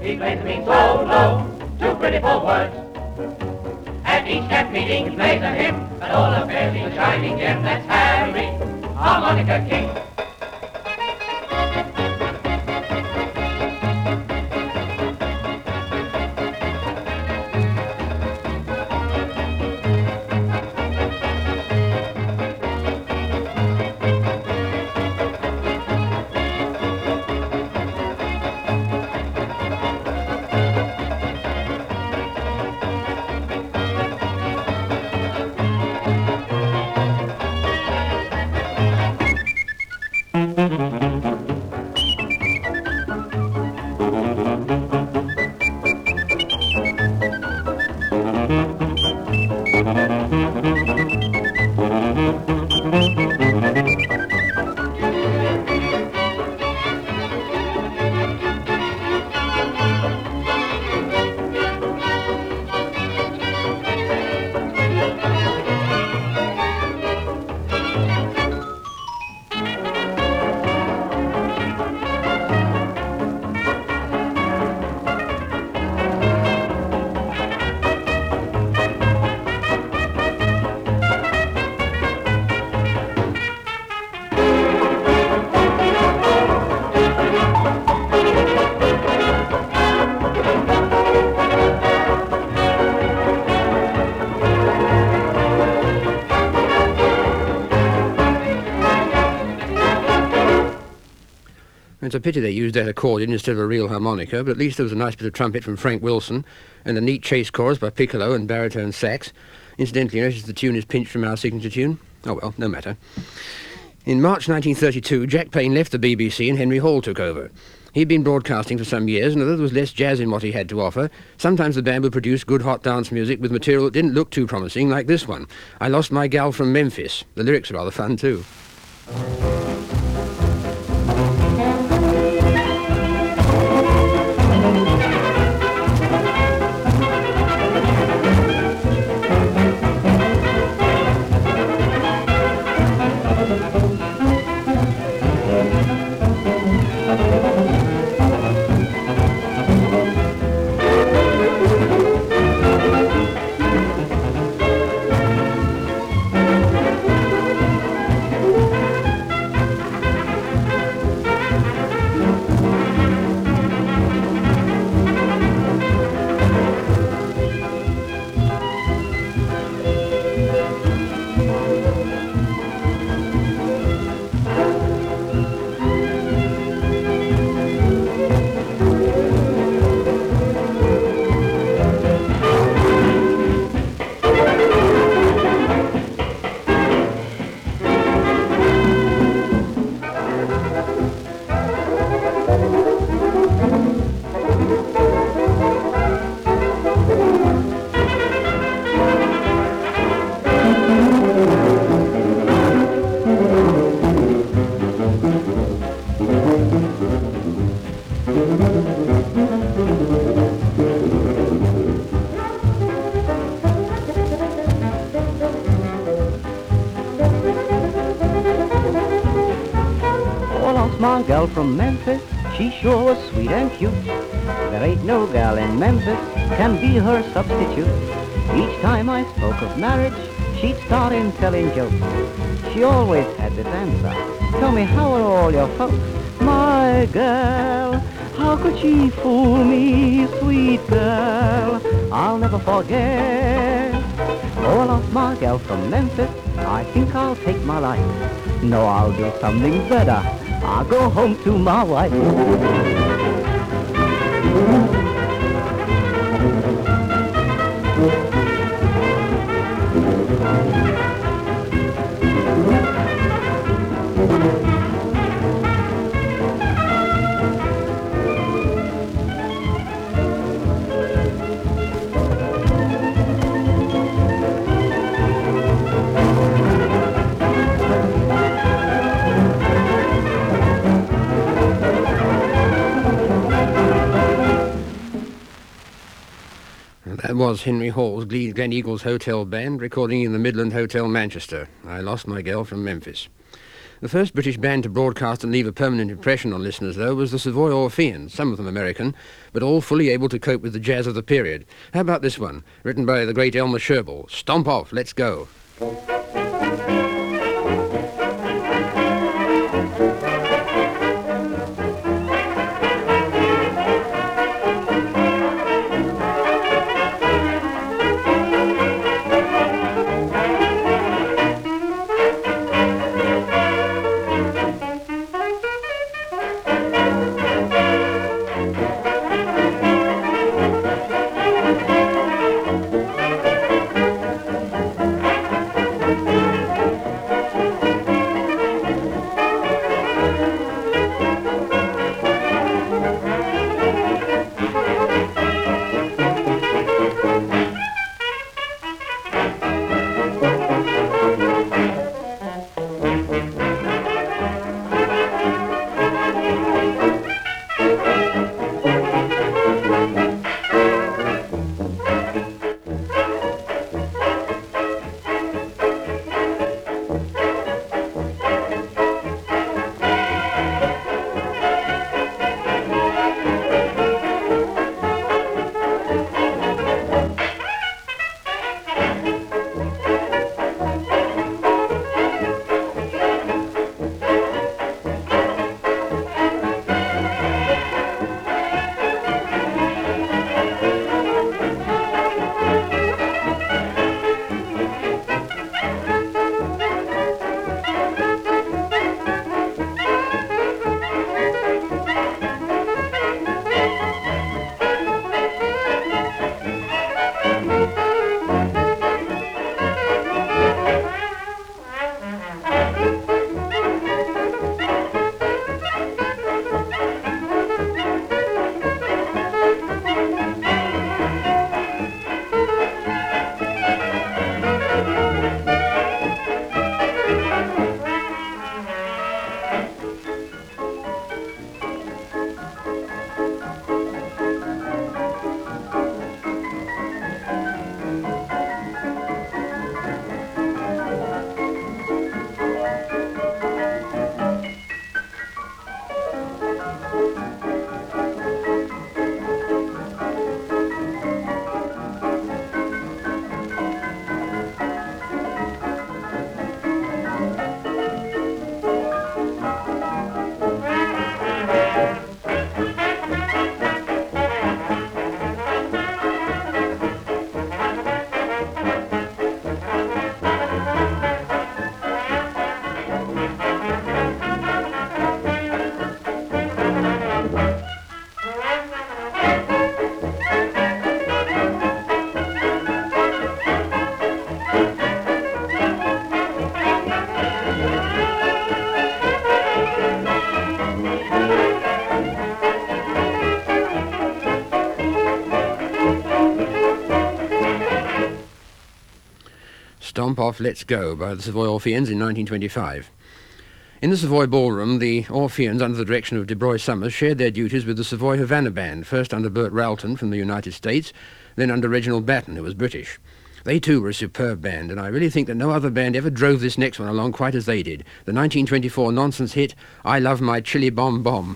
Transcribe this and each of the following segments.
He plays the mean so low, too pretty for words. At each camp meeting he plays a hymn, but all affairs he's a shining gem. That's Harry, harmonica king. It's a pity they used that accordion instead of a real harmonica, but at least there was a nice bit of trumpet from Frank Wilson, and a neat chase chorus by Piccolo and baritone sax. Incidentally, you notice the tune is pinched from our signature tune? Oh well, no matter. In March 1932, Jack Payne left the BBC and Henry Hall took over. He'd been broadcasting for some years, and although there was less jazz in what he had to offer, sometimes the band would produce good hot dance music with material that didn't look too promising, like this one, I Lost My Gal from Memphis. The lyrics are rather fun too. My gal from Memphis, she sure was sweet and cute. There ain't no gal in Memphis can be her substitute. Each time I spoke of marriage, she'd start in telling jokes. She always had this answer, tell me, how are all your folks? My gal, how could she fool me, sweet girl? I'll never forget. Oh, I lost my gal from Memphis, I think I'll take my life. No, I'll do something better, I'll go home to my wife. That was Henry Hall's Glen Eagles Hotel Band, recording in the Midland Hotel, Manchester. I Lost My Girl from Memphis. The first British band to broadcast and leave a permanent impression on listeners, though, was the Savoy Orpheans, some of them American, but all fully able to cope with the jazz of the period. How about this one, written by the great Elmer Sherbel? Stomp Off, Let's Go. Stomp Off, Let's Go by the Savoy Orpheans in 1925. In the Savoy Ballroom, the Orpheans, under the direction of DeBroy Summers, shared their duties with the Savoy Havana Band, first under Burt Ralton from the United States, then under Reginald Batten, who was British. They too were a superb band, and I really think that no other band ever drove this next one along quite as they did. The 1924 nonsense hit, I Love My Chili Bomb Bomb.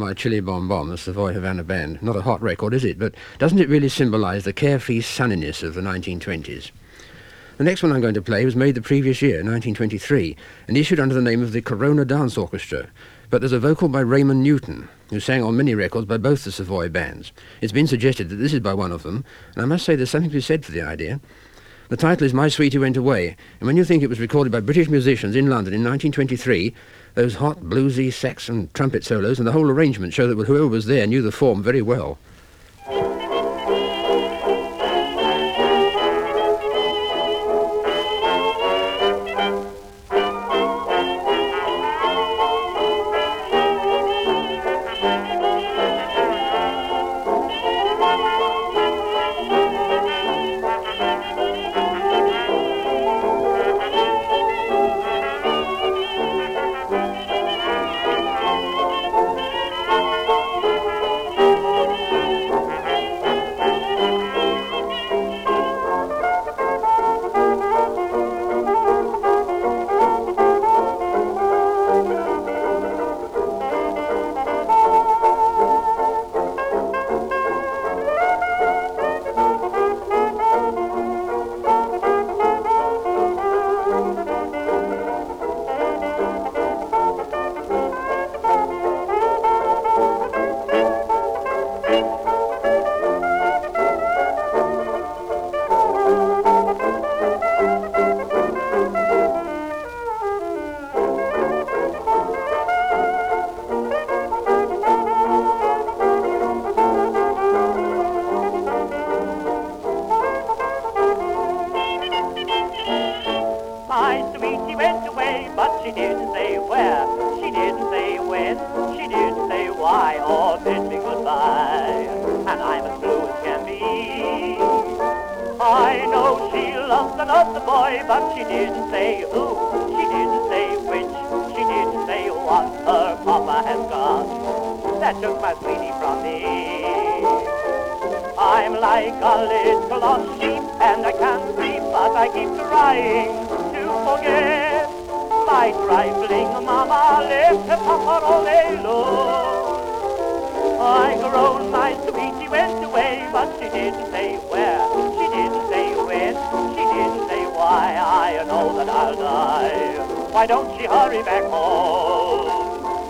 My Chili Bom Bom, the Savoy Havana Band. Not a hot record, is it? But doesn't it really symbolise the carefree sunniness of the 1920s? The next one I'm going to play was made the previous year, 1923, and issued under the name of the Corona Dance Orchestra. But there's a vocal by Raymond Newton, who sang on many records by both the Savoy bands. It's been suggested that this is by one of them, and I must say there's something to be said for the idea. The title is My Sweetie Went Away, and when you think it was recorded by British musicians in London in 1923, those hot, bluesy sax and trumpet solos and the whole arrangement show that whoever was there knew the form very well. She didn't say where, she didn't say when, she didn't say why, or bid me goodbye. And I'm as blue as can be. I know she loves another boy, but she didn't say who, she didn't say which, she didn't say what her papa has got. That took my sweetie from me. I'm like a little lost sheep, and I can't sleep, but I keep trying to forget. My trifling mama left her papa all day long. I groaned, my sweetie went away, but she didn't say where, she didn't say when, she didn't say why. I know that I'll die. Why don't she hurry back home?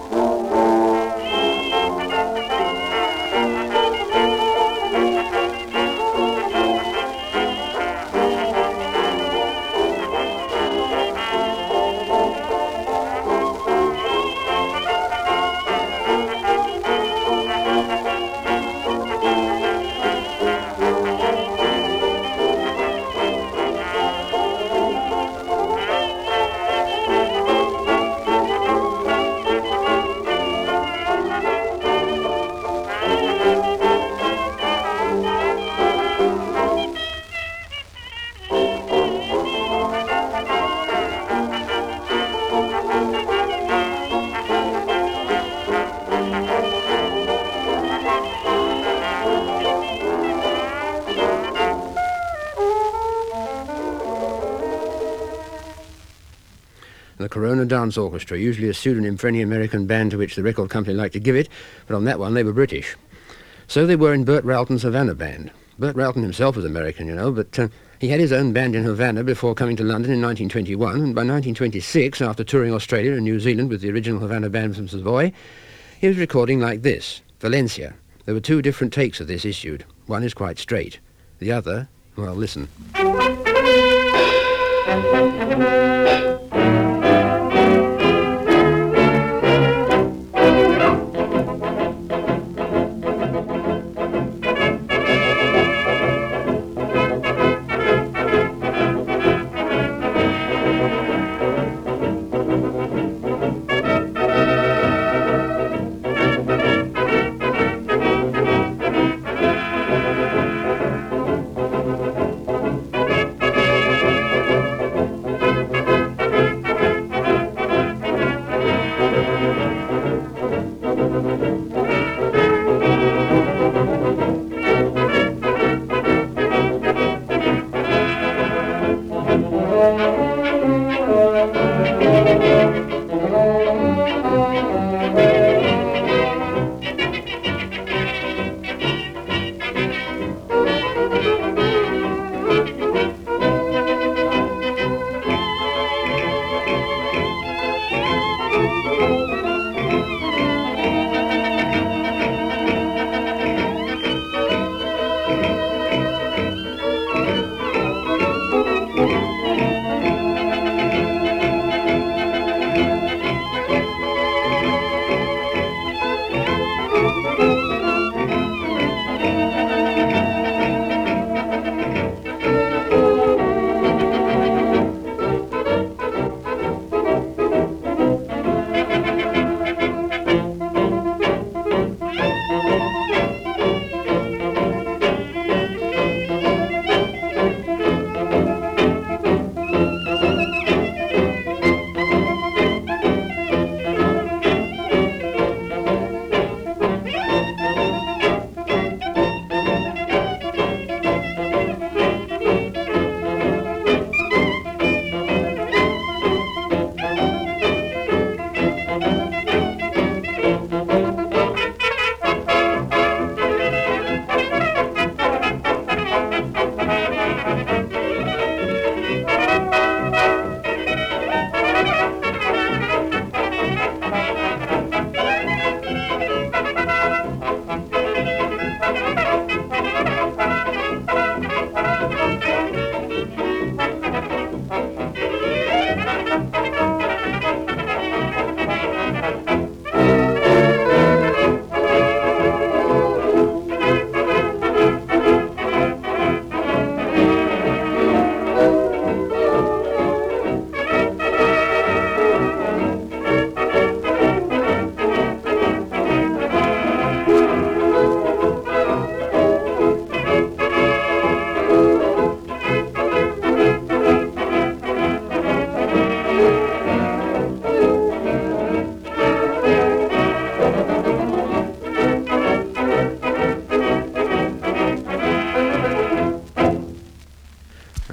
The Corona Dance Orchestra, usually a pseudonym for any American band to which the record company liked to give it, but on that one they were British. So they were in Burt Ralton's Havana band. Burt Ralton himself was American, you know, but he had his own band in Havana before coming to London in 1921, and by 1926, after touring Australia and New Zealand with the original Havana band from Savoy, he was recording like this, Valencia. There were two different takes of this issued. One is quite straight. The other, well, listen.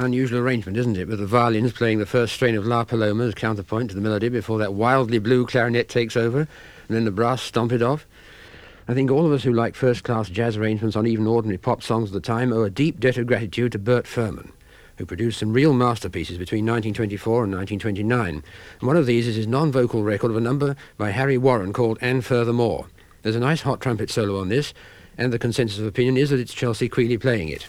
Unusual arrangement, isn't it, with the violins playing the first strain of La Paloma as counterpoint to the melody before that wildly blue clarinet takes over, and then the brass stomp it off. I think all of us who like first-class jazz arrangements on even ordinary pop songs of the time owe a deep debt of gratitude to Bert Furman, who produced some real masterpieces between 1924 and 1929. And one of these is his non-vocal record of a number by Harry Warren called And Furthermore. There's a nice hot trumpet solo on this, and the consensus of opinion is that it's Chelsea Quealy playing it.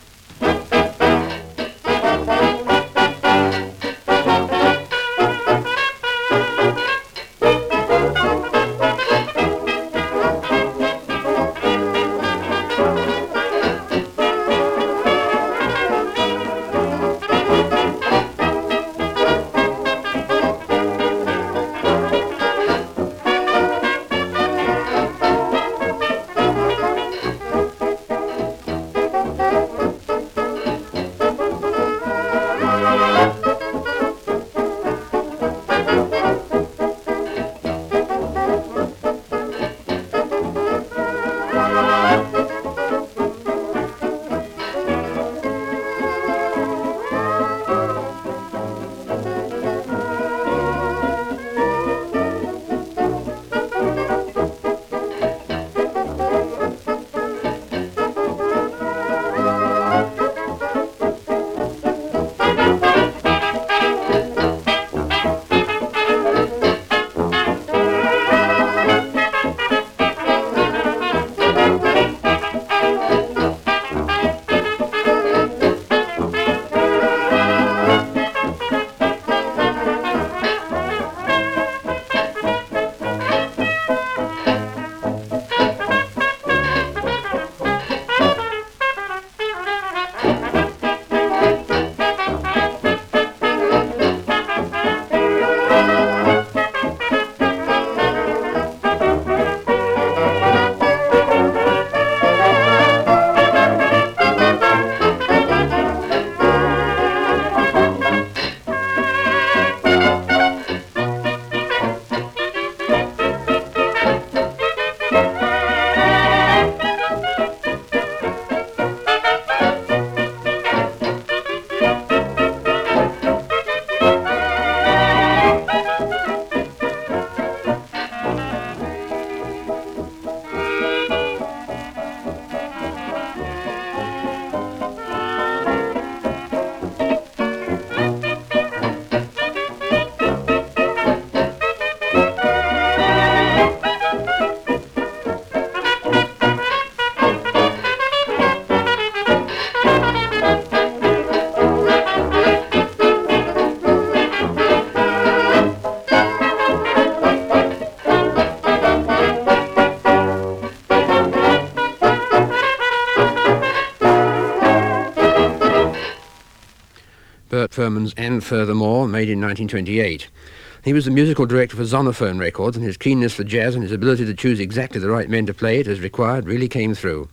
Bert Furman's And Furthermore, made in 1928. He was the musical director for Zonophone Records, and his keenness for jazz and his ability to choose exactly the right men to play it as required really came through.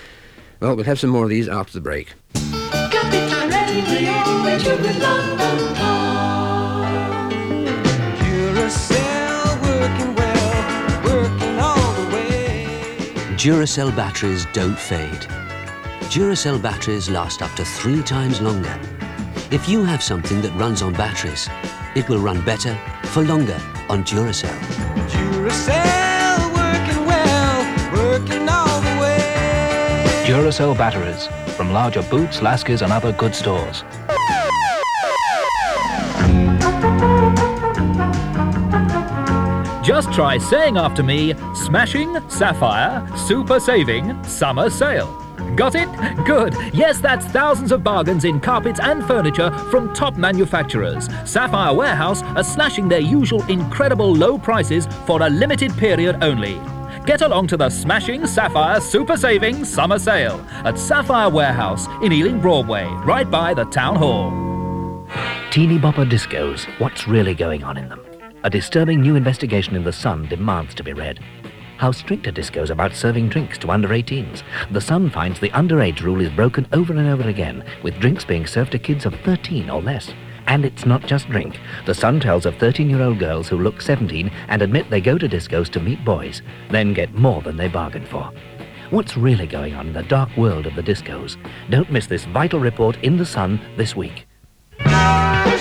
Well, we'll have some more of these after the break. Capital Radio, where you belong. Duracell working well, working all the way. Duracell batteries don't fade. Duracell batteries last up to 3 times longer. If you have something that runs on batteries, it will run better for longer on Duracell. Duracell working well, working all the way. Duracell batteries from larger Boots, Lasky's and other good stores. Just try saying after me, Smashing Sapphire Super Saving Summer Sale. Got it? Good. Yes, that's thousands of bargains in carpets and furniture from top manufacturers. Sapphire Warehouse are slashing their usual incredible low prices for a limited period only. Get along to the Smashing Sapphire Super Saving Summer Sale at Sapphire Warehouse in Ealing Broadway, right by the Town Hall. Teeny bopper discos, what's really going on in them? A disturbing new investigation in The Sun demands to be read. How strict are discos about serving drinks to under-18s? The Sun finds the underage rule is broken over and over again, with drinks being served to kids of 13 or less. And it's not just drink. The Sun tells of 13-year-old girls who look 17 and admit they go to discos to meet boys, then get more than they bargained for. What's really going on in the dark world of the discos? Don't miss this vital report in The Sun this week.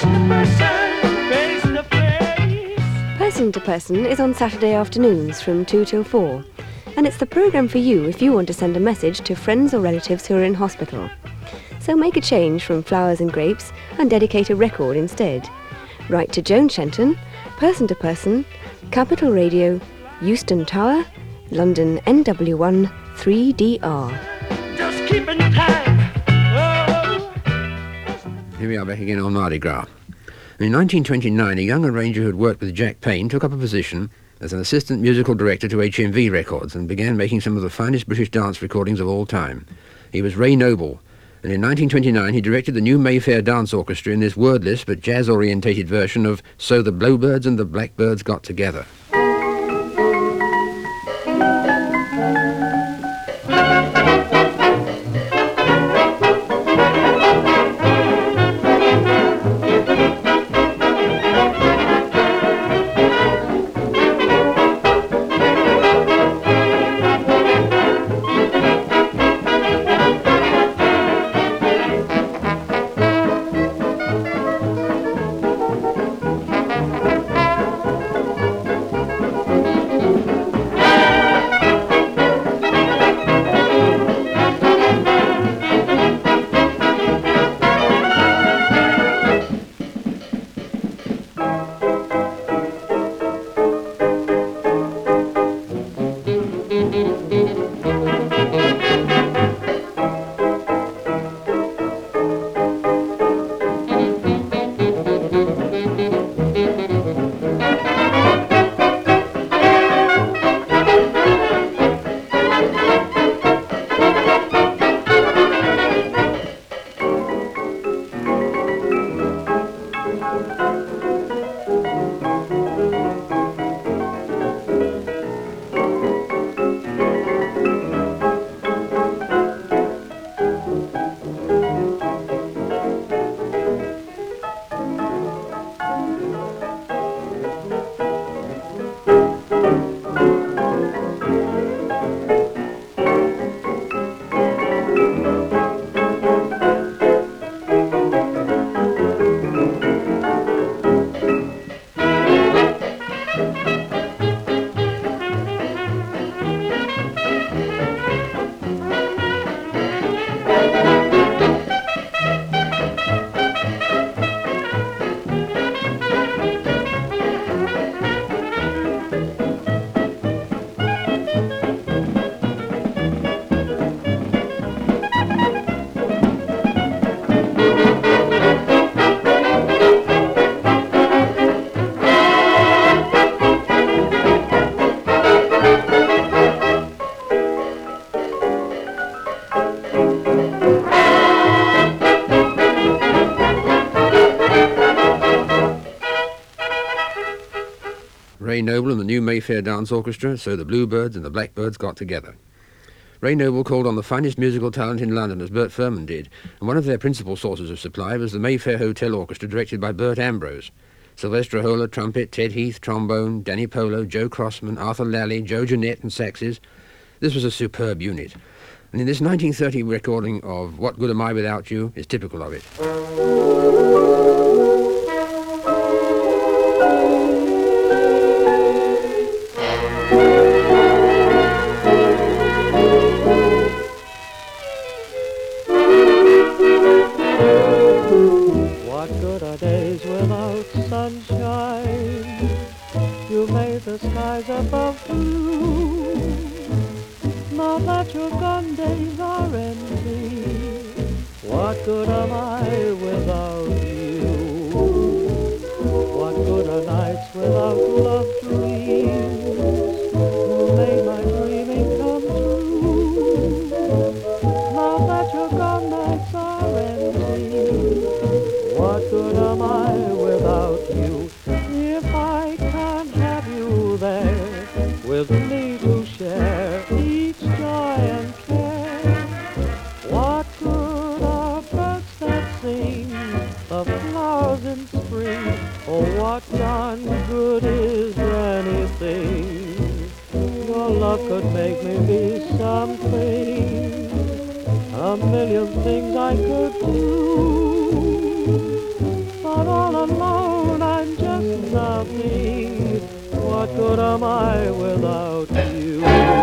Person to Person is on Saturday afternoons from 2 till 4, and it's the programme for you if you want to send a message to friends or relatives who are in hospital. So make a change from flowers and grapes and dedicate a record instead. Write to Joan Shenton, Person to Person, Capital Radio, Euston Tower, London NW1 3DR. Just keep in time. Here we are back again on Mardi Gras. In 1929, a young arranger who had worked with Jack Payne took up a position as an assistant musical director to HMV Records and began making some of the finest British dance recordings of all time. He was Ray Noble, and in 1929 he directed the New Mayfair Dance Orchestra in this wordless but jazz-orientated version of So the Bluebirds and the Blackbirds Got Together. Ray Noble and the New Mayfair Dance Orchestra, So the Bluebirds and the Blackbirds Got Together. Ray Noble called on the finest musical talent in London, as Bert Furman did, and one of their principal sources of supply was the Mayfair Hotel Orchestra, directed by Bert Ambrose. Sylvester Ahola, trumpet, Ted Heath, trombone, Danny Polo, Joe Crossman, Arthur Lally, Joe Jeanette and saxes. This was a superb unit. And in this 1930 recording of What Good Am I Without You is typical of it. What good are days without sunshine? You made the skies above blue. Now that you're gone, days are empty. What good am I without you? What good are nights without love dreams? You made my dreaming come true. Now that you're gone, nights are empty. What good am I without you? If I can't have you there with me to share each joy and care. What good are birds that sing, the flowers in spring? Oh, what darn good is anything? Your love could make me be something, a million things I could do, but all good am I without you?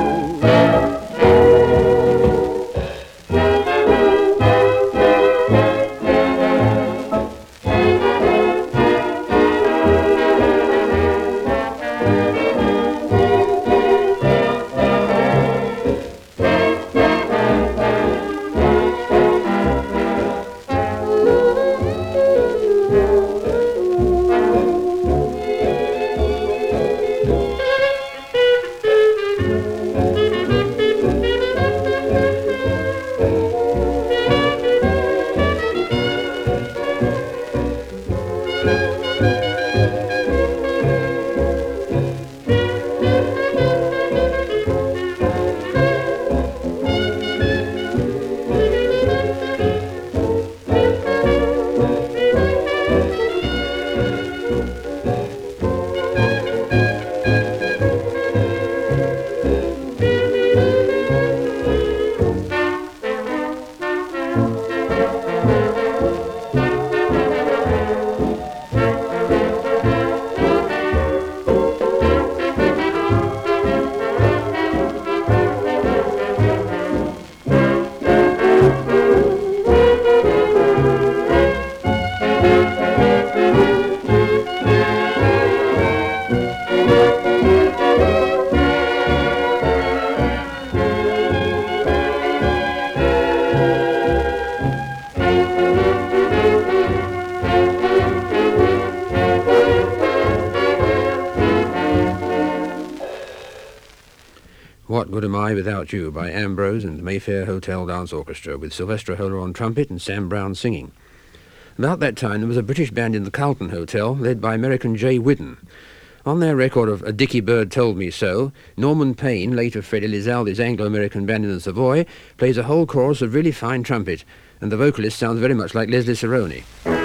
What Good Am I Without You by Ambrose and the Mayfair Hotel Dance Orchestra, with Sylvester Holler on trumpet and Sam Brown singing. About that time there was a British band in the Carlton Hotel led by American Jay Whidden. On their record of A Dickie Bird Told Me So, Norman Payne, later Fred Elizalde's Anglo-American band in the Savoy, plays a whole chorus of really fine trumpet, and the vocalist sounds very much like Leslie Saroni.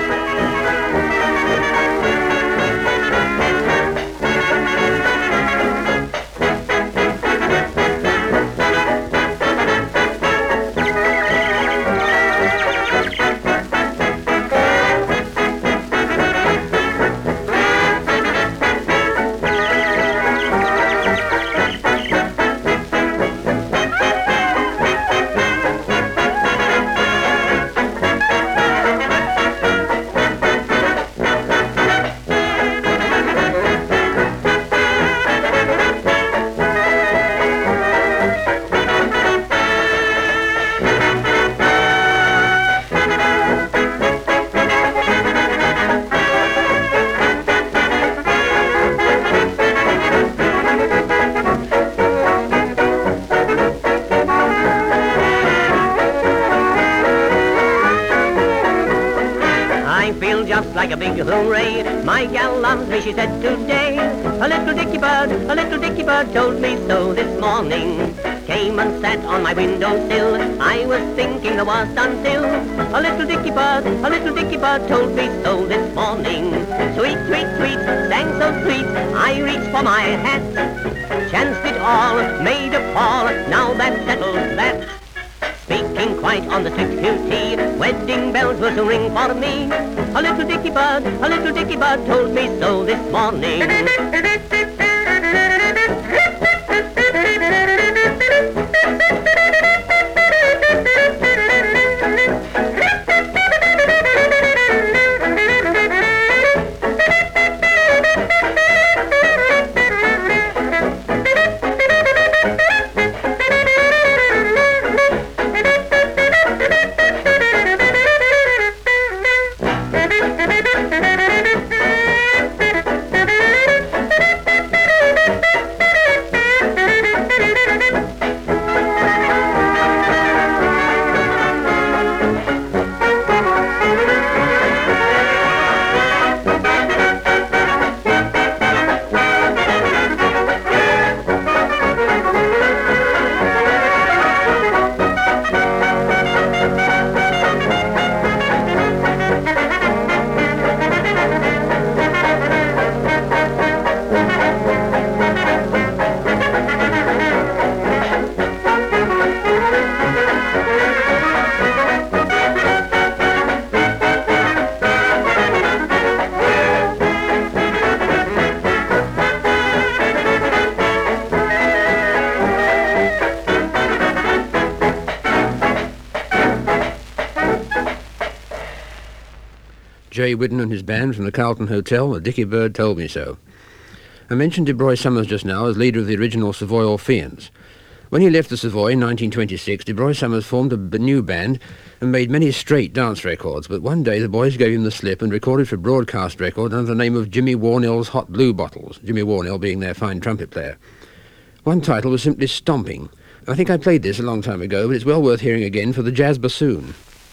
Like a big hooray, my gal loves me, she said today. A little dicky bird told me so this morning. Came and sat on my windowsill, I was thinking there was until a little dicky bird told me so this morning. Sweet, sweet, sweet, sang so sweet, I reached for my hat. Chanced it all, made a fall, now that settles that. Speaking quite on the strict QT, wedding bells were to ring for me. A little dicky bird told me so this morning. Jay Whidden and his band from the Carlton Hotel, the Dickie Bird Told Me So. I mentioned DeBroy Summers just now as leader of the original Savoy Orpheans. When he left the Savoy in 1926, DeBroy Summers formed a new band and made many straight dance records, but one day the boys gave him the slip and recorded for broadcast record under the name of Jimmy Warnell's Hot Blue Bottles, Jimmy Warnell being their fine trumpet player. One title was simply Stomping. I think I played this a long time ago, but it's well worth hearing again for the jazz bassoon.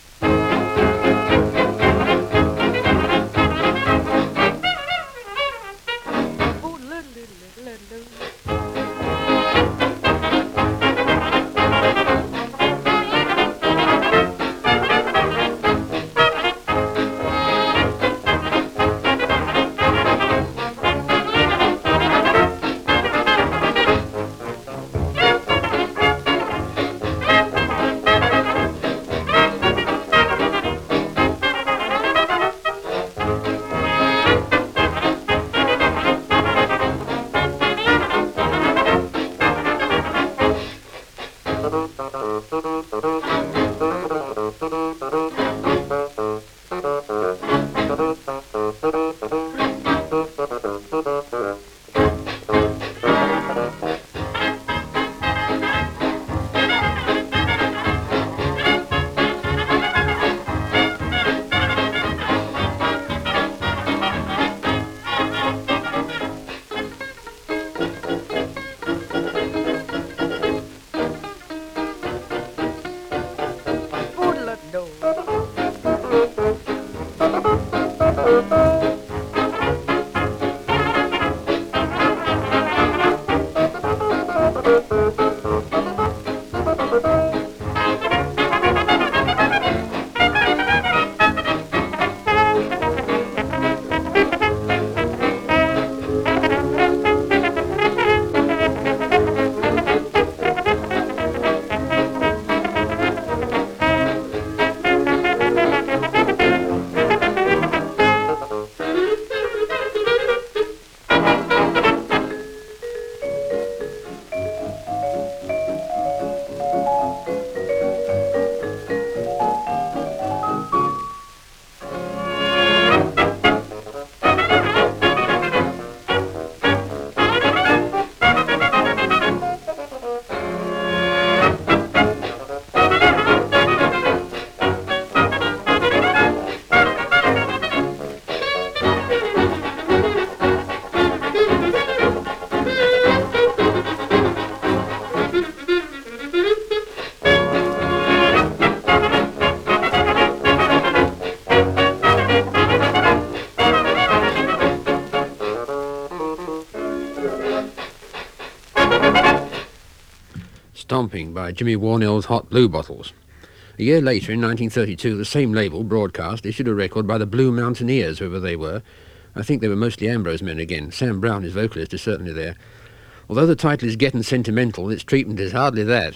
Stomping by Jimmy Warnell's Hot Blue Bottles. A year later, in 1932, the same label, Broadcast, issued a record by the Blue Mountaineers, whoever they were. I think they were mostly Ambrose men again. Sam Brown, his vocalist, is certainly there. Although the title is Gettin' Sentimental, its treatment is hardly that.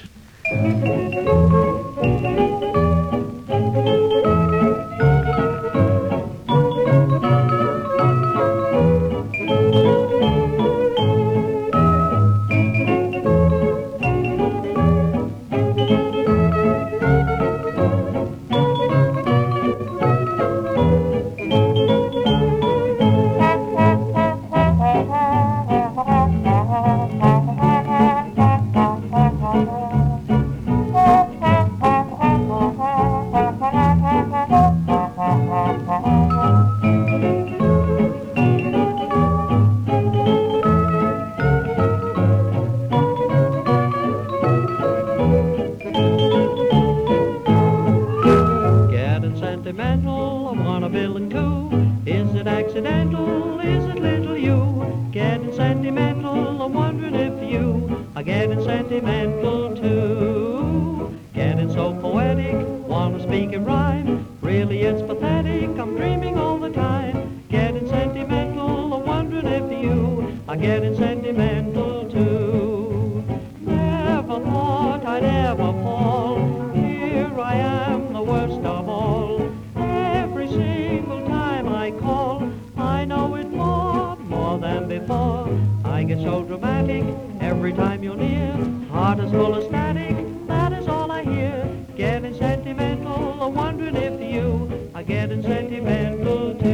Getting sentimental, wondering if you are getting sentimental too.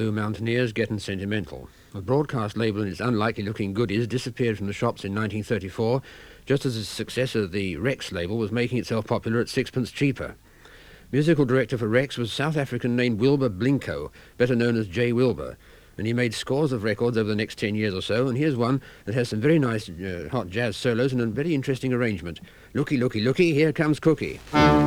Blue Mountaineers Gettin' Sentimental. The broadcast label and its unlikely-looking goodies disappeared from the shops in 1934, just as the successor, the Rex label, was making itself popular at sixpence cheaper. Musical director for Rex was South African named Wilbur Blinko, better known as J. Wilbur, and he made scores of records over the next 10 years or so, and here's one that has some very nice hot jazz solos and a very interesting arrangement. Looky, looky, looky, here comes Cookie.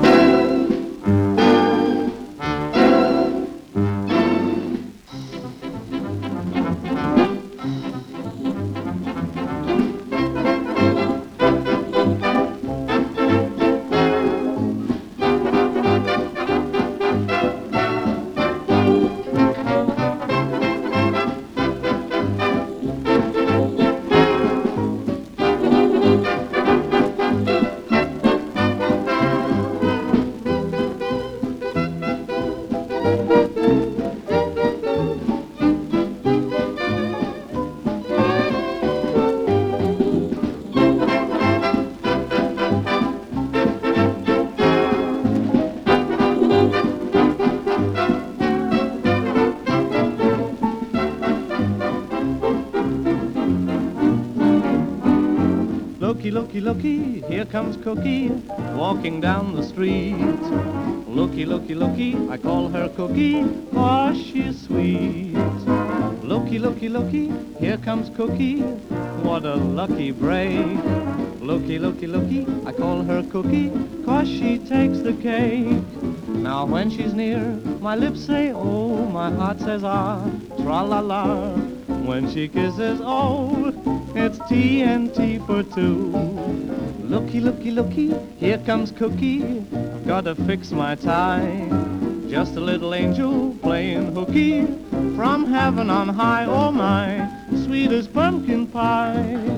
Looky, looky, here comes Cookie, walking down the street. Looky, looky, looky, I call her Cookie, 'cause she's sweet. Looky, looky, looky, here comes Cookie, what a lucky break. Looky, looky, looky, I call her Cookie, 'cause she takes the cake. Now when she's near, my lips say oh, my heart says ah, tra-la-la. When she kisses, oh, it's TNT for two. Looky, looky, looky, here comes Cookie, I've got to fix my tie. Just a little angel playing hooky from heaven on high, oh my, sweet as pumpkin pie.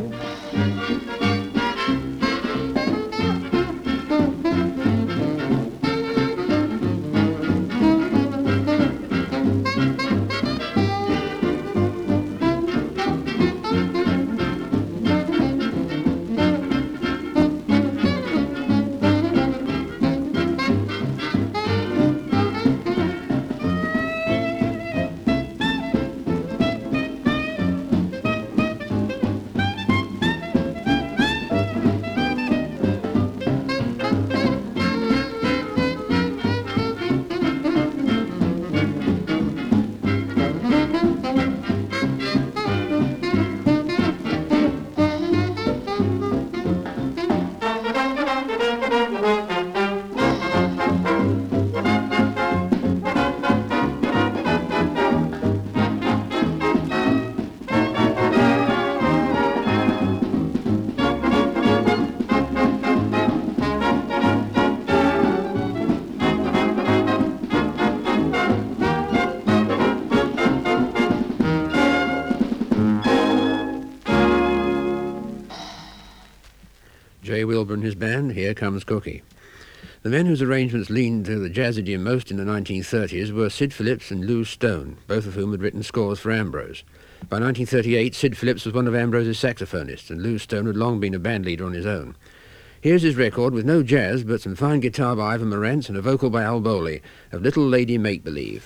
J. Wilbur and his band, Here Comes Cookie. The men whose arrangements leaned to the jazz idiom most in the 1930s were Sid Phillips and Lou Stone, both of whom had written scores for Ambrose. By 1938, Sid Phillips was one of Ambrose's saxophonists, and Lou Stone had long been a band leader on his own. Here's his record with no jazz, but some fine guitar by Ivan Morantz and a vocal by Al Bowley, of Little Lady Make-Believe.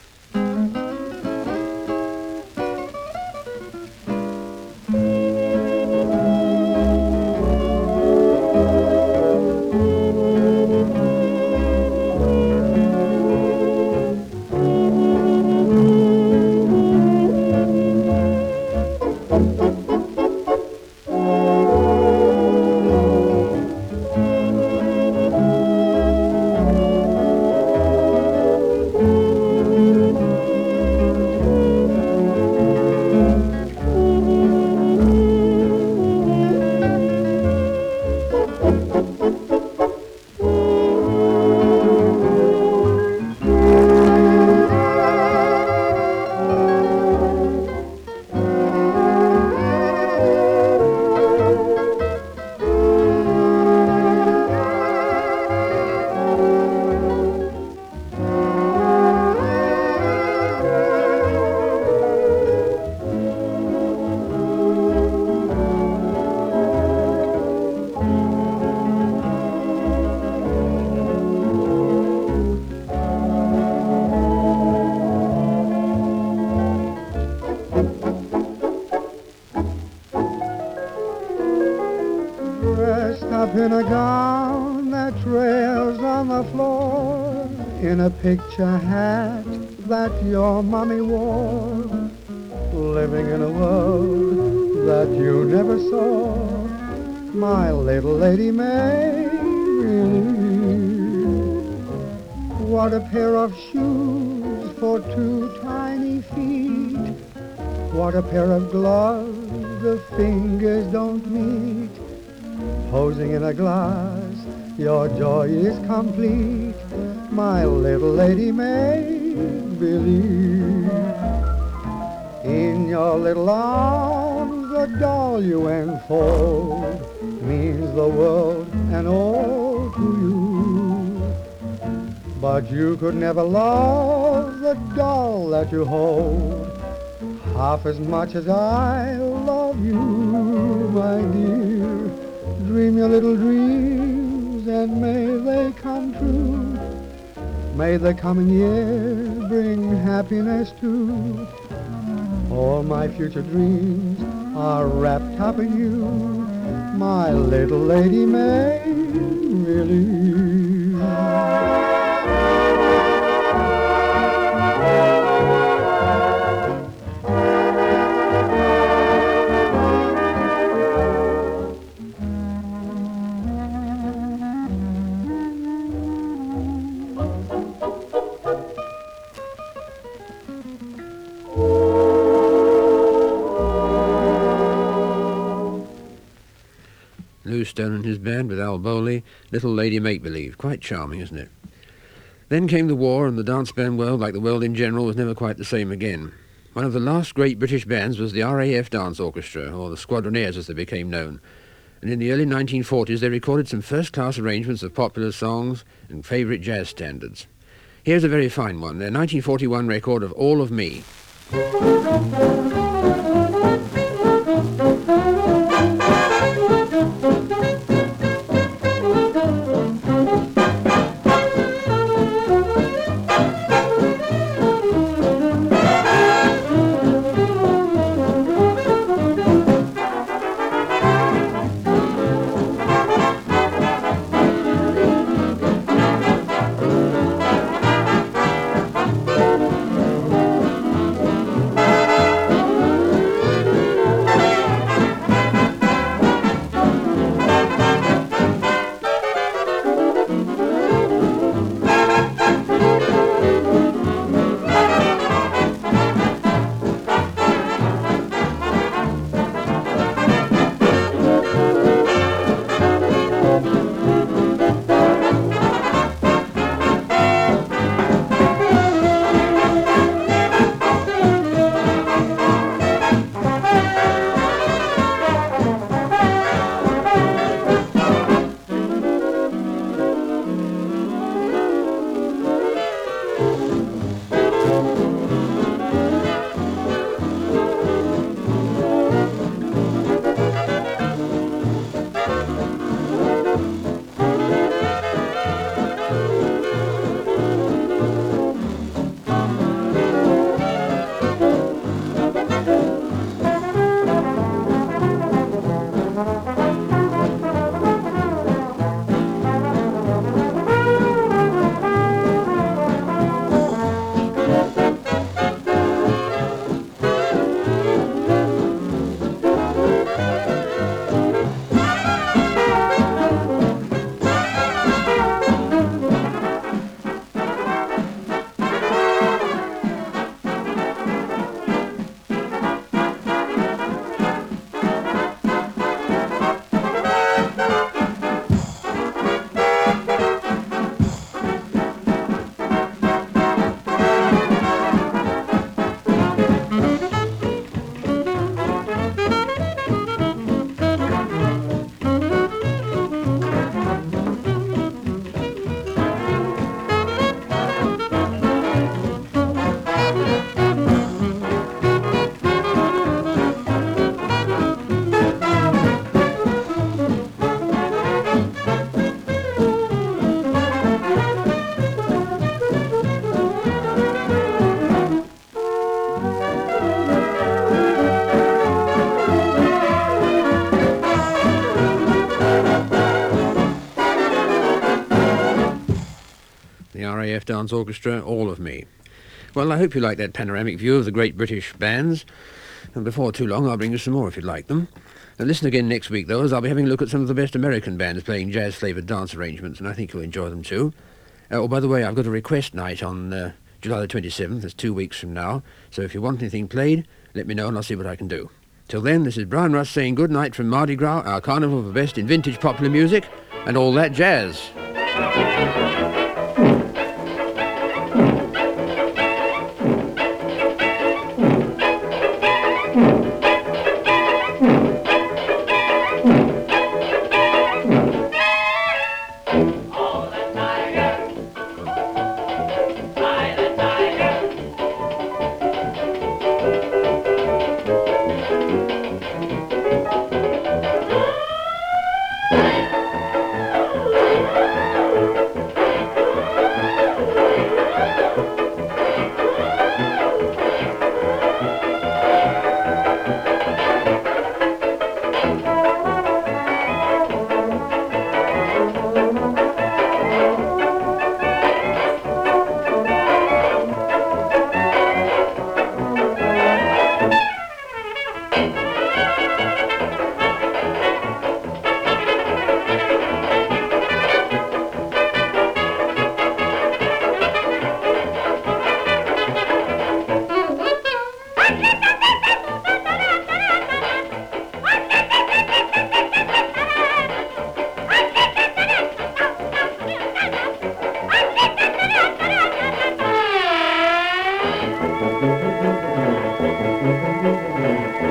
dressed up in a gown that trails on the floor, in a picture hat that your mommy wore, living in a world that you never saw, my little lady May. What a pair of shoes for two tiny feet, what a pair of gloves the fingers don't meet. Posing in a glass, your joy is complete, my little lady make-believe. In your little arms, the doll you enfold means the world and all to you. But you could never love the doll that you hold half as much as I love you, my dear. Dream your little dreams and may they come true. May the coming year bring happiness too. All my future dreams are wrapped up in you, my little lady May, really. Lou Stone and his band with Al Bowley, Little Lady Make-Believe. Quite charming, isn't it? Then came the war, and the dance band world, like the world in general, was never quite the same again. One of the last great British bands was the RAF Dance Orchestra, or the Squadroneers as they became known. And in the early 1940s they recorded some first-class arrangements of popular songs and favourite jazz standards. Here's a very fine one, their 1941 record of All of Me. RAF Dance Orchestra, all of me. Well, I hope you like that panoramic view of the great British bands. And before too long, I'll bring you some more if you'd like them. And listen again next week, though, as I'll be having a look at some of the best American bands playing jazz-flavoured dance arrangements, and I think you'll enjoy them too. Oh, by the way, I've got a request night on July the 27th. That's 2 weeks from now. So if you want anything played, let me know and I'll see what I can do. Till then, this is Brian Russ saying good night from Mardi Gras, our carnival for best in vintage popular music and all that jazz.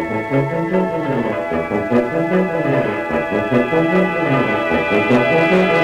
Thank you.